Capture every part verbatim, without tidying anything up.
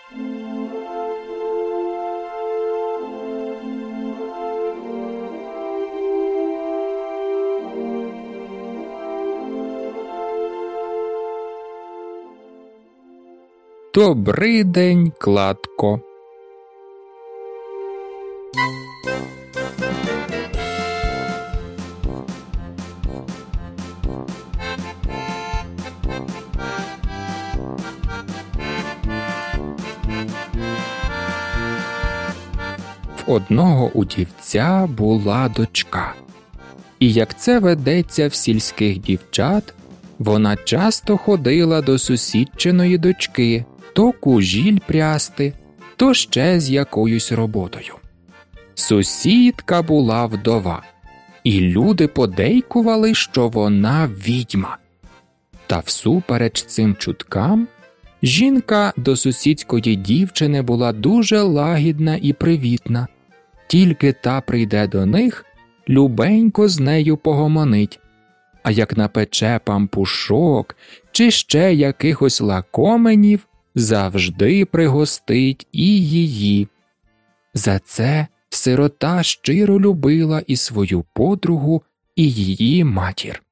Добрий день, Кладко. В одного удівця була дочка. І як це ведеться в сільських дівчат, вона часто ходила до сусідчиної дочки то кужіль прясти, то ще з якоюсь роботою. Сусідка була вдова, і люди подейкували, що вона відьма. Та всупереч цим чуткам, жінка до сусідської дівчини була дуже лагідна і привітна. Тільки та прийде до них, любенько з нею погомонить, а як напече пампушок чи ще якихось лакоменів, завжди пригостить і її. За це сирота щиро любила і свою подругу, і її матір.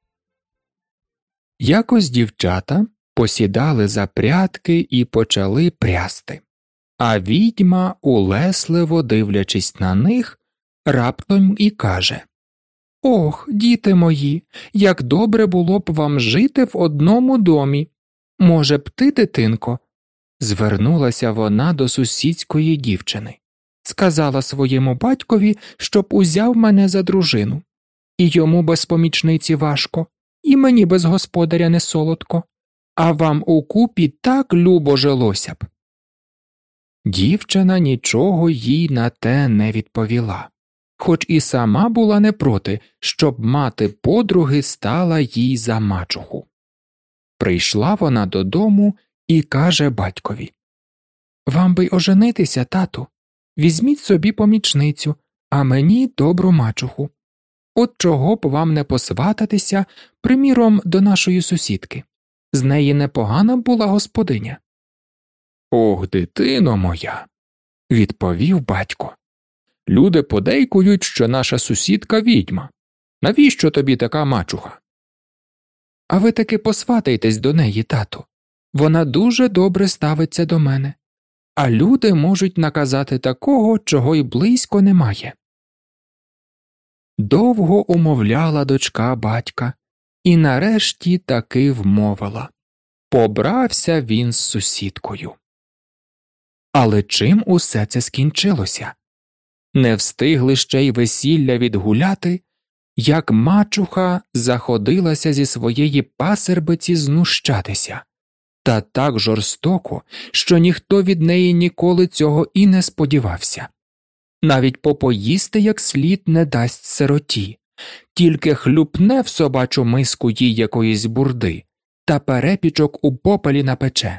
Якось дівчата посідали за прядки і почали прясти, а відьма, улесливо дивлячись на них, раптом і каже: «Ох, діти мої, як добре було б вам жити в одному домі. Може б ти, дитинко?» Звернулася вона до сусідської дівчини. Сказала своєму батькові, щоб узяв мене за дружину. І йому без помічниці важко, і мені без господаря не солодко, а вам укупі так любо жилося б. Дівчина нічого їй на те не відповіла, хоч і сама була не проти, щоб мати подруги стала їй за мачуху. Прийшла вона додому і каже батькові: «Вам би й оженитися, тату, візьміть собі помічницю, а мені добру мачуху. От чого б вам не посвататися, приміром, до нашої сусідки. З неї непогана була господиня». «Ох, дитино моя», – відповів батько, – «люди подейкують, що наша сусідка відьма. Навіщо тобі така мачуха?» «А ви таки посватайтесь до неї, тату. Вона дуже добре ставиться до мене, а люди можуть наказати такого, чого й близько немає». Довго умовляла дочка батька, і нарешті таки вмовила. Побрався він з сусідкою. Але чим усе це скінчилося? Не встигли ще й весілля відгуляти, як мачуха заходилася зі своєї пасербиці знущатися, та так жорстоко, що ніхто від неї ніколи цього і не сподівався. Навіть попоїсти як слід не дасть сироті, тільки хлюпне в собачу миску їй якоїсь бурди та перепічок у попелі напече.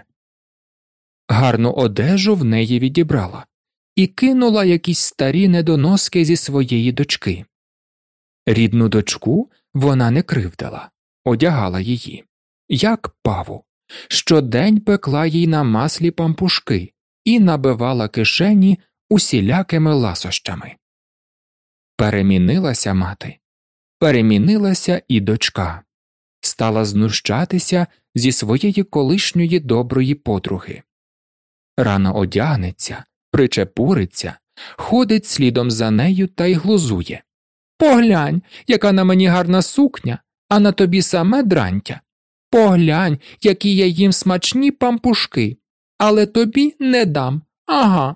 Гарну одежу в неї відібрала і кинула якісь старі недоноски зі своєї дочки. Рідну дочку вона не кривдила, одягала її, як паву, щодень пекла їй на маслі пампушки і набивала кишені усілякими ласощами. Перемінилася мати, перемінилася і дочка, стала знущатися зі своєї колишньої доброї подруги. Рано одягнеться, причепуриться, ходить слідом за нею та й глузує. «Поглянь, яка на мені гарна сукня, а на тобі саме дрантя. Поглянь, які я їм смачні пампушки, але тобі не дам, ага».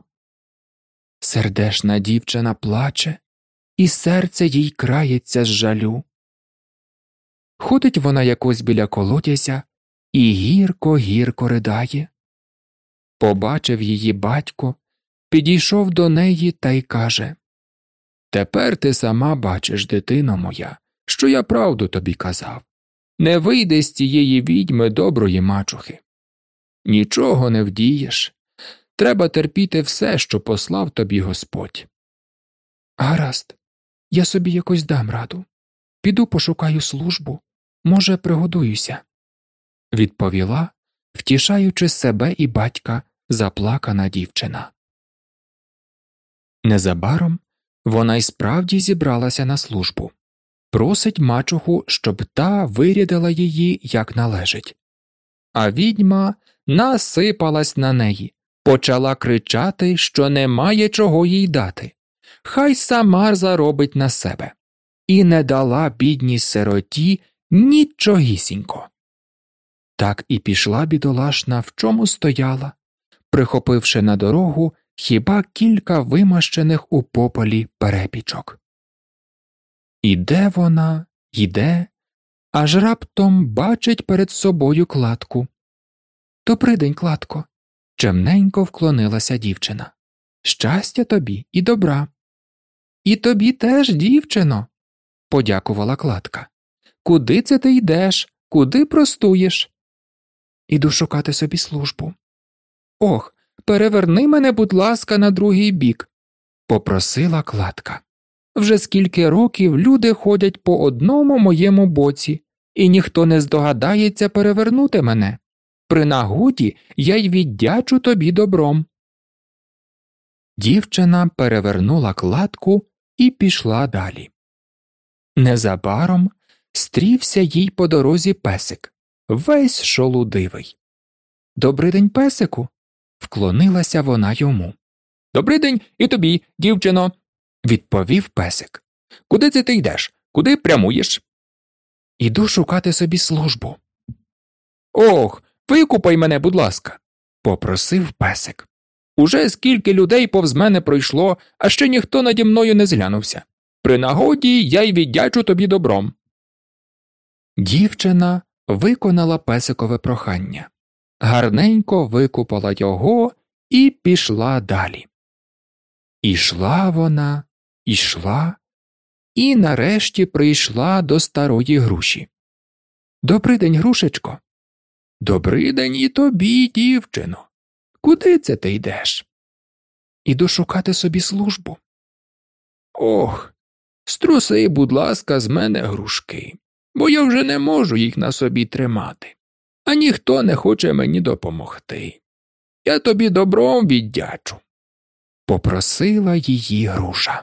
Сердешна дівчина плаче, і серце їй крається з жалю. Ходить вона якось біля колодязя і гірко-гірко ридає. Побачив її батько, підійшов до неї та й каже: «Тепер ти сама бачиш, дитино моя, що я правду тобі казав. Не вийде з цієї відьми доброї мачухи. Нічого не вдієш. Треба терпіти все, що послав тобі Господь». «Гаразд, я собі якось дам раду. Піду пошукаю службу, може, пригодуюся», – відповіла, втішаючи себе і батька, заплакана дівчина. Незабаром вона й справді зібралася на службу. Просить мачуху, щоб та вирядила її, як належить. А відьма насипалась на неї, почала кричати, що немає чого їй дати. Хай сама заробить на себе. І не дала бідній сироті нічогісінько. Так і пішла бідолашна, в чому стояла, прихопивши на дорогу хіба кілька вимащених у попелі перепічок. Іде вона, йде, аж раптом бачить перед собою кладку. «Добрий день, кладко!» – чемненько вклонилася дівчина. «Щастя тобі і добра!» «І тобі теж, дівчино!» – подякувала кладка. «Куди це ти йдеш? Куди простуєш?» «Іду шукати собі службу». «Ох, переверни мене, будь ласка, на другий бік», – попросила кладка. «Вже скільки років люди ходять по одному моєму боці, і ніхто не здогадається перевернути мене. При нагоді я й віддячу тобі добром». Дівчина перевернула кладку і пішла далі. Незабаром стрівся їй по дорозі песик, весь шолудивий. «Добрий день, песику!» – вклонилася вона йому. «Добрий день і тобі, дівчино!» – відповів песик. «Куди це ти йдеш? Куди прямуєш?» «Іду шукати собі службу». «Ох, викупай мене, будь ласка!» – попросив песик. «Уже скільки людей повз мене пройшло, а ще ніхто наді мною не зглянувся. При нагоді я й віддячу тобі добром». Дівчина виконала песикове прохання, гарненько викупала його і пішла далі. Ішла вона, ішла, і нарешті прийшла до старої груші. «Добрий день, грушечко!» «Добрий день і тобі, дівчино! Куди це ти йдеш?» «Іду шукати собі службу». «Ох, струси, будь ласка, з мене грушки, бо я вже не можу їх на собі тримати, а ніхто не хоче мені допомогти. Я тобі добром віддячу», – попросила її груша.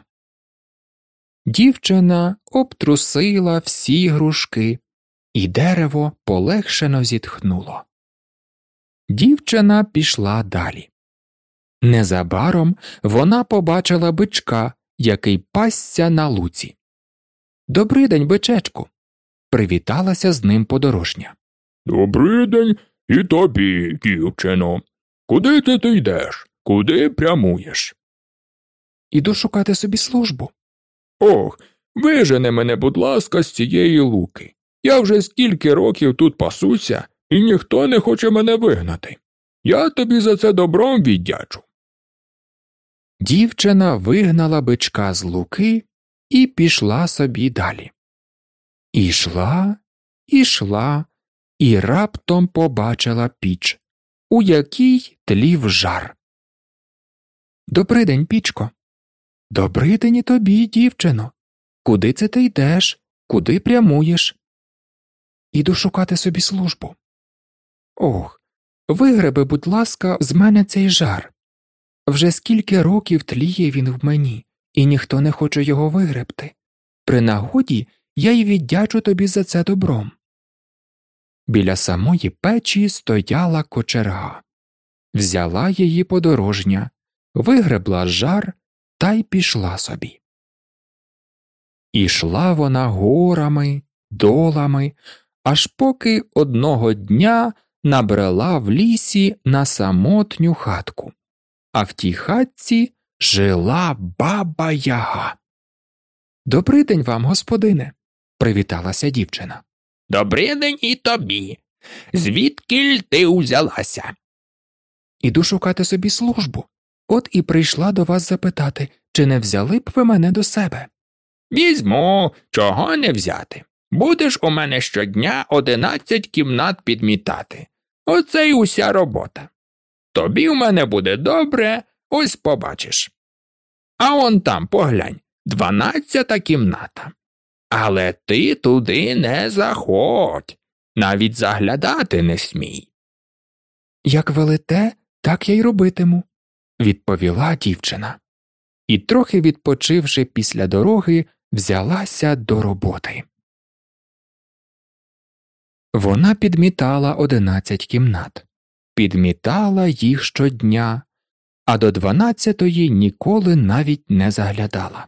Дівчина обтрусила всі грушки, і дерево полегшено зітхнуло. Дівчина пішла далі. Незабаром вона побачила бичка, який пасся на луці. «Добрий день, бичечку!» – привіталася з ним подорожня. «Добрий день і тобі, дівчино. Куди ти, ти йдеш? Куди прямуєш?» «Іду шукати собі службу». «Ох, вижени мене, будь ласка, з цієї луки. Я вже стільки років тут пасуся, і ніхто не хоче мене вигнати. Я тобі за це добром віддячу». Дівчина вигнала бичка з луки і пішла собі далі. Ішла, ішла, і раптом побачила піч, у якій тлів жар. «Добрий день, пічко!» «Добрий день і тобі, дівчино! Куди це ти йдеш? Куди прямуєш?» «Іду шукати собі службу». «Ох, вигреби, будь ласка, з мене цей жар. Вже скільки років тліє він в мені, і ніхто не хоче його вигребти. При нагоді я й віддячу тобі за це добром». Біля самої печі стояла кочерга. Взяла її подорожня, вигребла жар та й пішла собі. Ішла вона горами, долами, аж поки одного дня набрела в лісі на самотню хатку, а в тій хатці жила баба Яга. «Добрий день вам, господине!» – привіталася дівчина. «Добрий день і тобі. Звідкіль ти узялася?» «Іду шукати собі службу. От і прийшла до вас запитати, чи не взяли б ви мене до себе?» «Візьму, чого не взяти. Будеш у мене щодня одинадцять кімнат підмітати. Оце й уся робота. Тобі в мене буде добре, ось побачиш. А он там, поглянь, дванадцята кімната. Але ти туди не заходь, навіть заглядати не смій». «Як велите, Так я й робитиму, відповіла дівчина. І, трохи відпочивши після дороги, взялася до роботи. Вона підмітала одинадцять кімнат. Підмітала їх щодня, а до дванадцятої ніколи навіть не заглядала.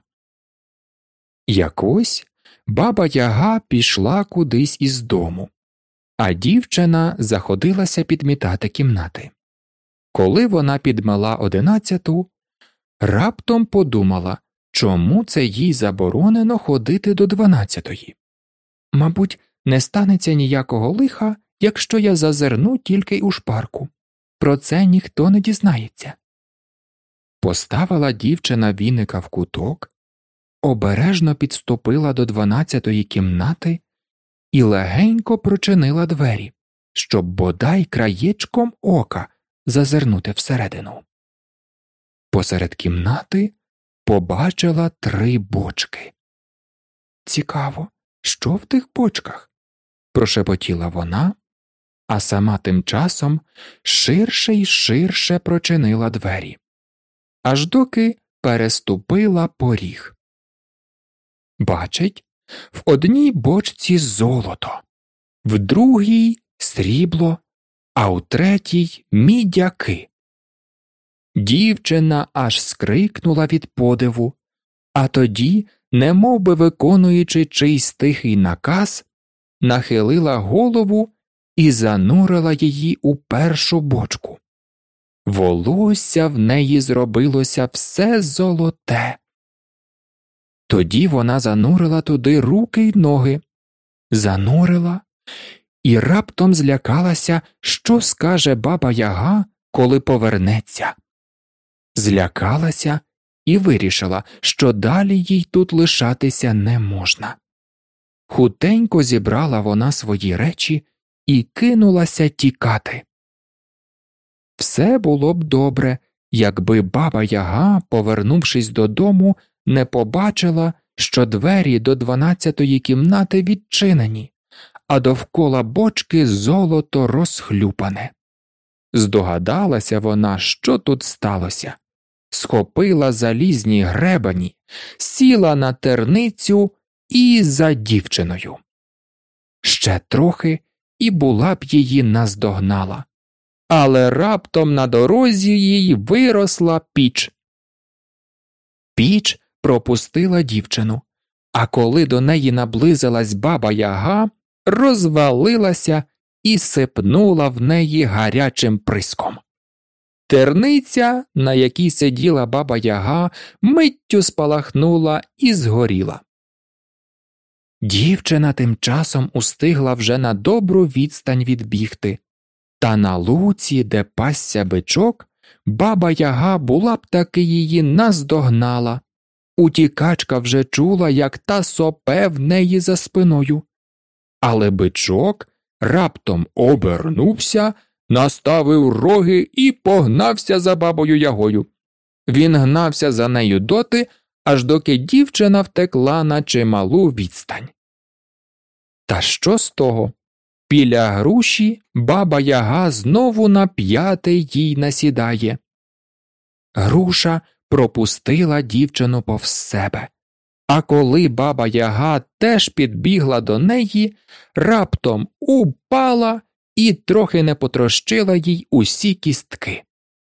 Якось баба Яга пішла кудись із дому, а дівчина заходилася підмітати кімнати. Коли вона підмела одинадцяту, раптом подумала, чому це їй заборонено ходити до дванадцятої. Мабуть, не станеться ніякого лиха, якщо я зазирну тільки у шпарку. Про це ніхто не дізнається. Поставила дівчина віника в куток, обережно підступила до дванадцятої кімнати і легенько прочинила двері, щоб бодай краєчком ока зазирнути всередину. Посеред кімнати побачила три бочки. «Цікаво, що в тих бочках?» – прошепотіла вона, а сама тим часом ширше й ширше прочинила двері, аж доки переступила поріг. Бачить, в одній бочці золото, в другій – срібло, а у третій – мідяки. Дівчина аж скрикнула від подиву, а тоді, немов би виконуючи чийсь тихий наказ, нахилила голову і занурила її у першу бочку. Волосся в неї зробилося все золоте. Тоді вона занурила туди руки й ноги, занурила і раптом злякалася, що скаже баба Яга, коли повернеться. Злякалася і вирішила, що далі їй тут лишатися не можна. Хутенько зібрала вона свої речі і кинулася тікати. Все було б добре, якби баба Яга, повернувшись додому, не побачила, що двері до дванадцятої кімнати відчинені, а довкола бочки золото розхлюпане. Здогадалася вона, що тут сталося. Схопила залізні гребені, сіла на терницю і за дівчиною. Ще трохи і була б її наздогнала. Але раптом на дорозі їй виросла піч. Піч пропустила дівчину, а коли до неї наблизилась баба Яга, розвалилася і сипнула в неї гарячим приском. Терниця, на якій сиділа баба Яга, миттю спалахнула і згоріла. Дівчина тим часом устигла вже на добру відстань відбігти, та на луці, де пасся бичок, баба Яга була б таки її наздогнала. Утікачка вже чула, як та сопе в неї за спиною. Але бичок раптом обернувся, наставив роги і погнався за бабою Ягою. Він гнався за нею доти, аж доки дівчина втекла на чималу відстань. Та що з того? Біля груші баба Яга знову на п'яте їй насідає. Груша пропустила дівчину повз себе, а коли баба Яга теж підбігла до неї, раптом упала і трохи не потрощила їй усі кістки.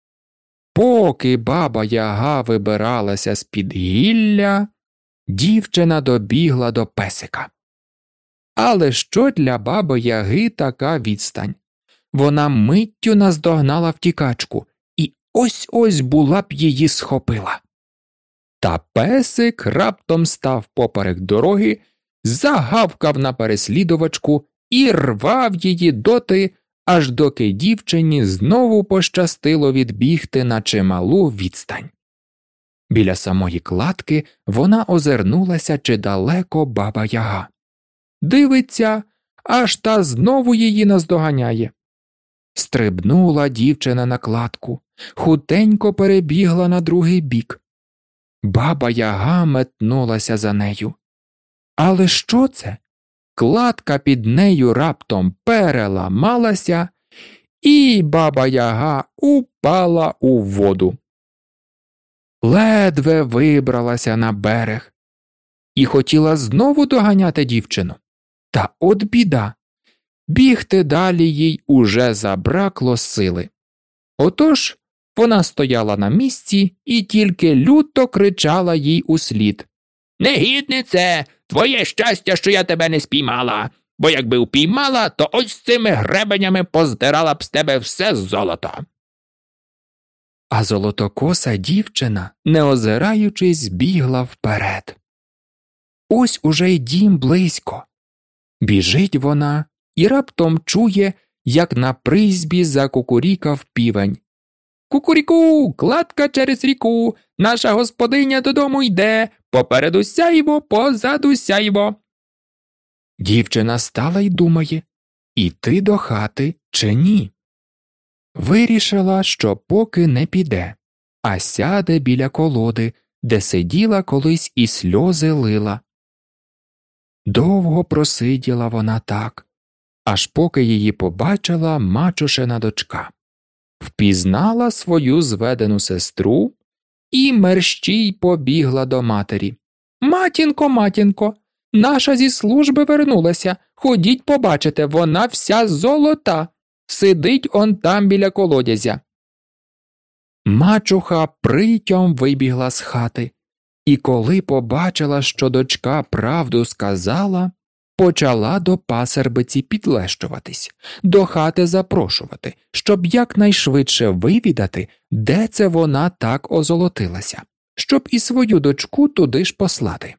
Поки баба Яга вибиралася з-під гілля, дівчина добігла до песика. Але що для баби Яги така відстань? Вона миттю наздогнала втікачку і ось-ось була б її схопила. Та песик раптом став поперек дороги, загавкав на переслідувачку і рвав її доти, аж доки дівчині знову пощастило відбігти на чималу відстань. Біля самої кладки вона озирнулася, чи далеко баба Яга. Дивиться, аж та знову її наздоганяє. Стрибнула дівчина на кладку, хутенько перебігла на другий бік. Баба Яга метнулася за нею. Але що це? Кладка під нею раптом переламалася, і баба-яга упала у воду. Ледве вибралася на берег і хотіла знову доганяти дівчину. Та от біда, бігти далі їй уже забракло сили. Отож вона стояла на місці і тільки люто кричала їй услід: «Негіднице, твоє щастя, що я тебе не спіймала, бо якби упіймала, то ось цими гребенями поздирала б з тебе все золото». А золотокоса дівчина, не озираючись, бігла вперед. Ось уже й дім близько. Біжить вона і раптом чує, як на призьбі закукурікав півень. «Кукуріку, кладка через ріку, наша господиня додому йде, попереду сяйво, позаду сяйво». Дівчина стала й думає, іти до хати чи ні. Вирішила, що поки не піде, а сяде біля колоди, де сиділа колись і сльози лила. Довго просиділа вона так, аж поки її побачила мачушина дочка. Впізнала свою зведену сестру і мерщій побігла до матері. «Матінко, матінко, наша зі служби вернулася, ходіть побачите, вона вся золота, сидить он там біля колодязя». Мачуха притьом вибігла з хати, і коли побачила, що дочка правду сказала, почала до пасербиці підлещуватись, до хати запрошувати, щоб якнайшвидше вивідати, де це вона так озолотилася, щоб і свою дочку туди ж послати.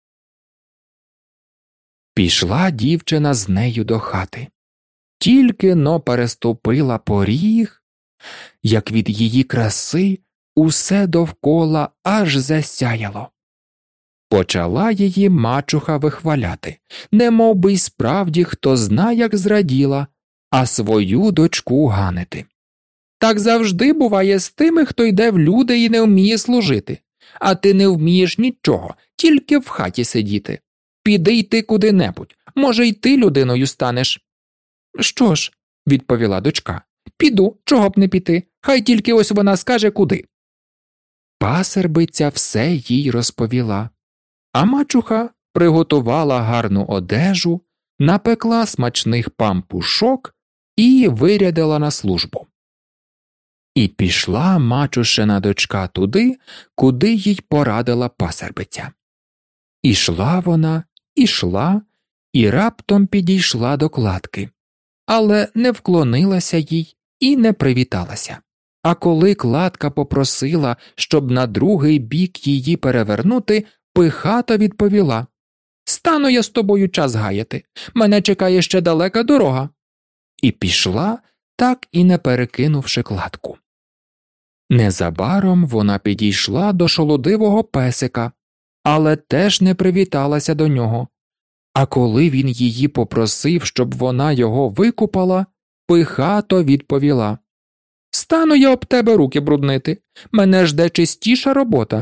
Пішла дівчина з нею до хати. Тільки но переступила поріг, як від її краси усе довкола аж засяяло. Почала її мачуха вихваляти, немов би й справді хто зна, як зраділа, а свою дочку ганити. Так завжди буває з тими, хто йде в люди і не вміє служити, а ти не вмієш нічого, тільки в хаті сидіти. Піди й ти куди-небудь, може й ти людиною станеш. Що ж, відповіла дочка, піду, чого б не піти, хай тільки ось вона скаже куди. Пасербиця все їй розповіла. А мачуха приготувала гарну одежу, напекла смачних пампушок і вирядила на службу. І пішла мачушина дочка туди, куди їй порадила пасербиця. Ішла вона, ішла, і раптом підійшла до кладки, але не вклонилася їй і не привіталася. А коли кладка попросила, щоб на другий бік її перевернути, пихато відповіла: «Стану я з тобою час гаяти, мене чекає ще далека дорога». І пішла, так і не перекинувши кладку. Незабаром вона підійшла до шолодивого песика, але теж не привіталася до нього. А коли він її попросив, щоб вона його викупала, пихато відповіла: «Стану я об тебе руки бруднити, мене жде чистіша робота».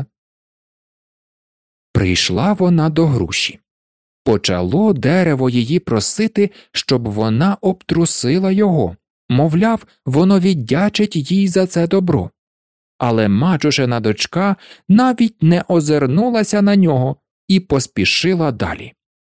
Прийшла вона до груші. Почало дерево її просити, щоб вона обтрусила його, мовляв, воно віддячить їй за це добро. Але мачушина дочка навіть не озирнулася на нього і поспішила далі.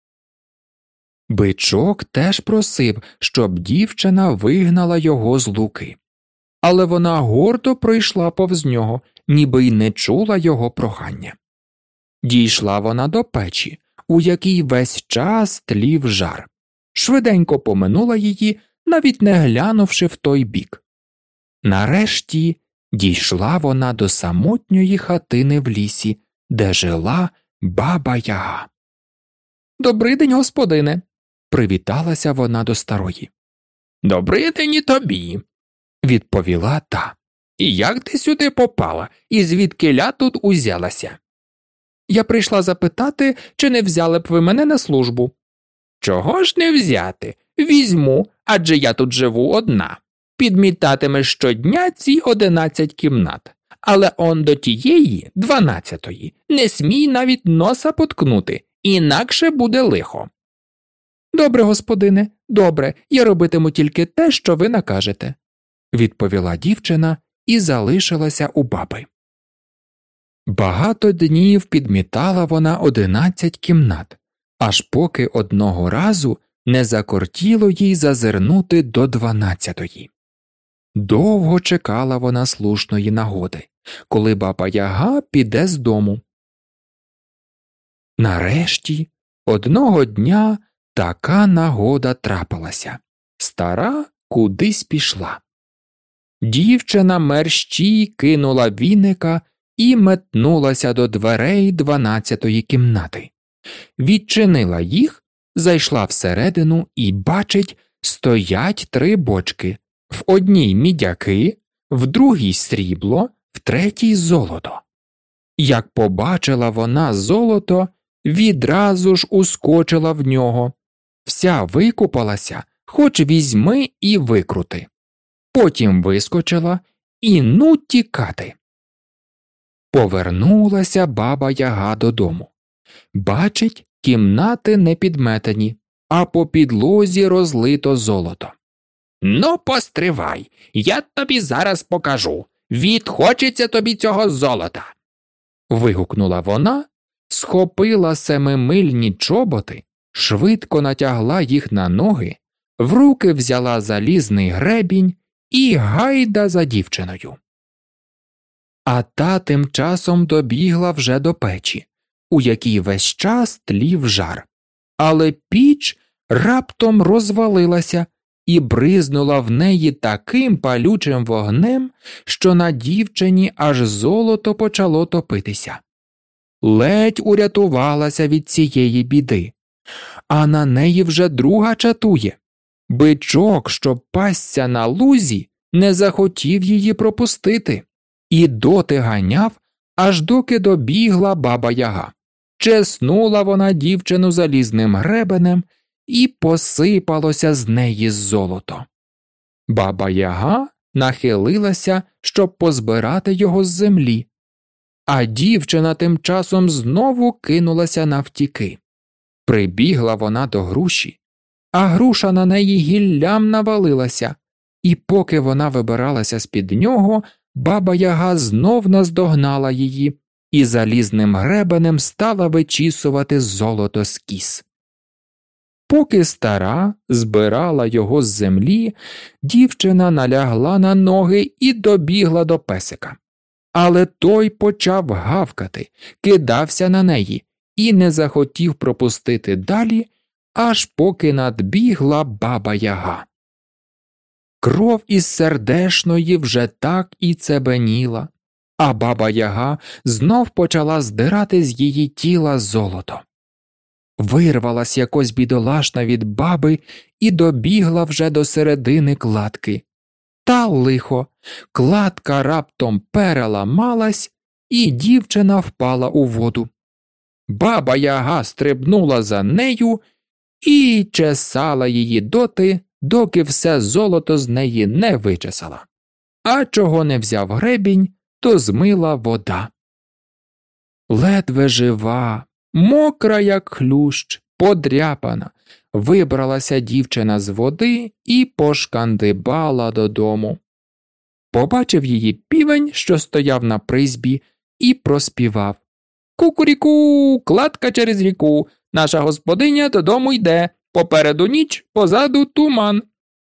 Бичок теж просив, щоб дівчина вигнала його з луки. Але вона гордо пройшла повз нього, ніби й не чула його прохання. Дійшла вона до печі, у якій весь час тлів жар. Швиденько поминула її, навіть не глянувши в той бік. Нарешті дійшла вона до самотньої хатини в лісі, де жила баба-яга. «Добрий день, господине!» – привіталася вона до старої. «Добрий день і тобі!» – відповіла та. «І як ти сюди попала, і звідкиля тут узялася?» «Я прийшла запитати, чи не взяли б ви мене на службу». «Чого ж не взяти? Візьму, адже я тут живу одна. Підмітатимеш щодня ці одинадцять кімнат, але он до тієї, дванадцятої, не смій навіть носа поткнути, інакше буде лихо». «Добре, господине, добре, я робитиму тільки те, що ви накажете. – відповіла дівчина і залишилася у баби. Багато днів підмітала вона одинадцять кімнат, аж поки одного разу не закортіло їй зазирнути до дванадцятої. Довго чекала вона слушної нагоди, коли баба Яга піде з дому. Нарешті, одного дня така нагода трапилася. Стара кудись пішла. Дівчина мерщій кинула віника і метнулася до дверей дванадцятої кімнати. Відчинила їх, зайшла всередину і бачить, стоять три бочки. В одній мідяки, в другій срібло, в третій золото. Як побачила вона золото, відразу ж ускочила в нього. Вся викупалася, хоч візьми і викрути. Потім вискочила і ну тікати. Повернулася баба Яга додому. Бачить, кімнати не підметені, а по підлозі розлито золото. «Ну, постривай, я тобі зараз покажу. Відхочеться тобі цього золота!» Вигукнула вона, схопила семимильні чоботи, швидко натягла їх на ноги, в руки взяла залізний гребінь і гайда за дівчиною. А та тим часом добігла вже до печі, у якій весь час тлів жар. Але піч раптом розвалилася і бризнула в неї таким палючим вогнем, що на дівчині аж золото почало топитися. Ледь урятувалася від цієї біди, а на неї вже друга чатує. Бичок, що пасся на лузі, не захотів її пропустити, і доти ганяв, аж доки добігла баба Яга. Чеснула вона дівчину залізним гребенем, і посипалося з неї золото. Баба Яга нахилилася, щоб позбирати його з землі, а дівчина тим часом знову кинулася навтіки. Прибігла вона до груші, а груша на неї гіллям навалилася, і поки вона вибиралася з-під нього, баба Яга знов наздогнала її і залізним гребенем стала вичісувати золото з кіз. Поки стара збирала його з землі, дівчина налягла на ноги і добігла до песика. Але той почав гавкати, кидався на неї і не захотів пропустити далі, аж поки надбігла баба Яга. Кров із сердешної вже так і цебеніла, а баба Яга знов почала здирати з її тіла золото. Вирвалась якось бідолашна від баби і добігла вже до середини кладки. Та лихо, кладка раптом переламалась, і дівчина впала у воду. Баба Яга стрибнула за нею і чесала її доти, доки все золото з неї не вичесала. А чого не взяв гребінь, то змила вода. Ледве жива, мокра, як хлющ, подряпана, вибралася дівчина з води і пошкандибала додому. Побачив її півень, що стояв на призьбі, і проспівав: «Кукуріку, кладка через ріку, наша господиня додому йде, попереду ніч, позаду туман».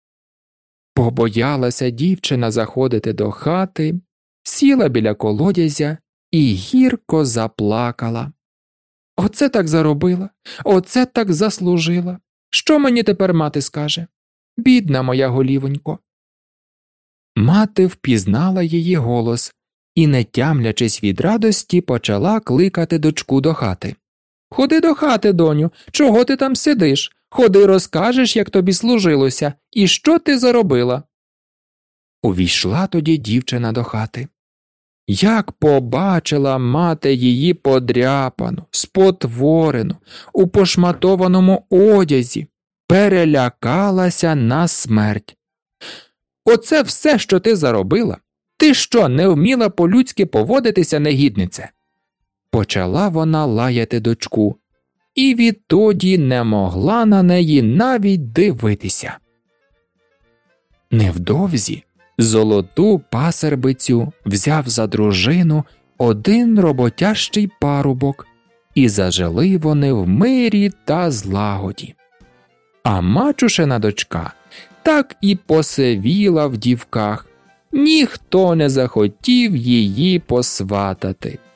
Побоялася дівчина заходити до хати, сіла біля колодязя і гірко заплакала. Оце так заробила, оце так заслужила. Що мені тепер мати скаже? Бідна моя голівонько. Мати впізнала її голос і, не тямлячись від радості, почала кликати дочку до хати. «Ходи до хати, доню, чого ти там сидиш? Ходи, розкажеш, як тобі служилося, і що ти заробила». Увійшла тоді дівчина до хати. Як побачила мати її подряпану, спотворену, у пошматованому одязі, перелякалася на смерть. «Оце все, що ти заробила? Ти що, не вміла по-людськи поводитися, негіднице?» Почала вона лаяти дочку, і відтоді не могла на неї навіть дивитися. Невдовзі Золоту пасербицю взяв за дружину один роботящий парубок, і зажили вони в мирі та злагоді. А мачушина дочка так і посивіла в дівках, ніхто не захотів її посватати.